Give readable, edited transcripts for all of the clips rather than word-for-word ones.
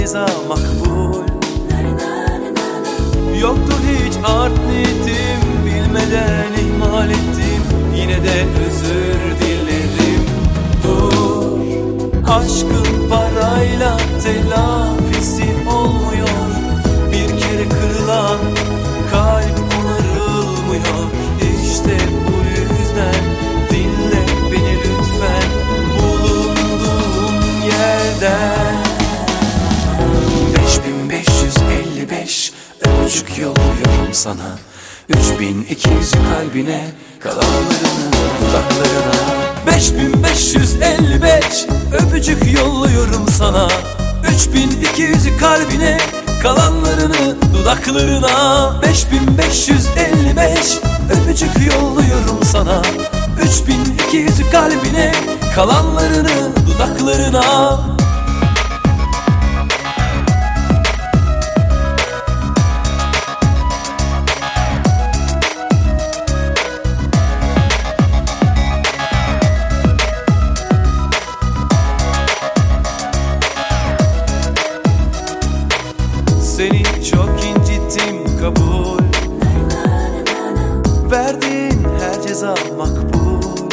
ceza makbul. Yoktu hiç art niyetim, bilmeden ihmal ettim, yine de özür dilerim. Dur, aşkın parayla telafisi olmuyor. Bir kere kırılan kalp onarılmıyor. İşte bu yüzden dinle beni lütfen, bulunduğum yerden. 5555 öpücük yolluyorum sana. 3200 kalbine, kalanlarını dudaklarına. 5555 öpücük yolluyorum sana. 3200 kalbine, kalanlarını dudaklarına. 5555 öpücük yolluyorum sana. 3200 kalbine, kalanlarını dudaklarına. Seni çok incittim, kabul. Verdiğin her ceza makbul.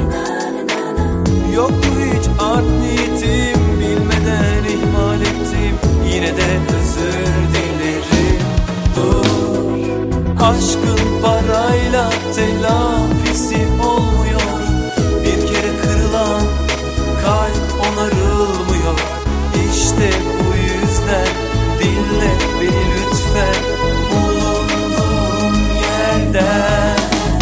Yoktu hiç art niyetim, bilmeden ihmal ettim, yine de özür dilerim. Dur, aşkın parayla telafisi olmuyor. Bir kere kırılan kalp onarılmıyor. İşte bu yüzden dinle beni lütfen, bulunduğum yerden.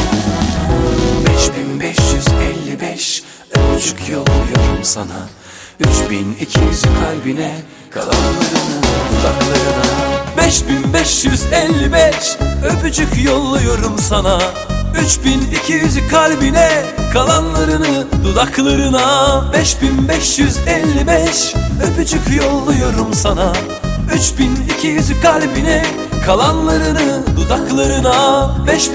5555 öpücük yolluyorum sana. 3200 kalbine, kalanlarını dudaklarına. 5555 öpücük yolluyorum sana. 3200 kalbine, kalanlarını dudaklarına. 5555 öpücük yolluyorum sana. 3200 kalbine, kalanlarını dudaklarına.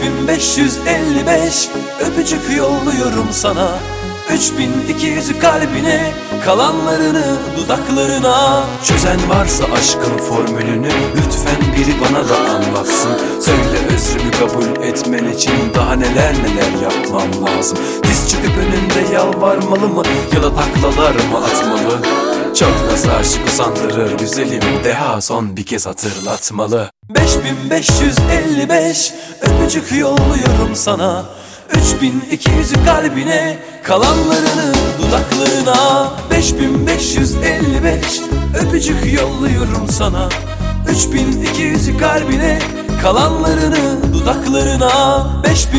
5555 öpücük yolluyorum sana. 3200 kalbine, kalanlarını dudaklarına. Çözen varsa aşkın formülünü, lütfen biri bana da anlatsın. Söyle özrümü kabul etmen için daha neler yapmam lazım. Diz çıkıp önünde yalvarmalı mı, ya da taklalar mı atmalı? Çok nasıl aşık usandırır güzelim, deha son bir kez hatırlatmalı. 5555 öpücük yolluyorum sana. 3200 kalbine, kalanlarını dudaklarına. 5555 öpücük yolluyorum sana. 3200 kalbine, kalanlarını dudaklarına.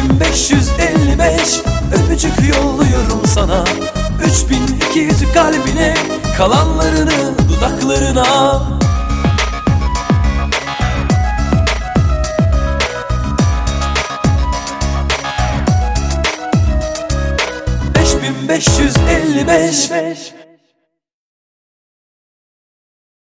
5555 öpücük yolluyorum sana. 3200 kalbine, kalanlarını dudaklarına. 5555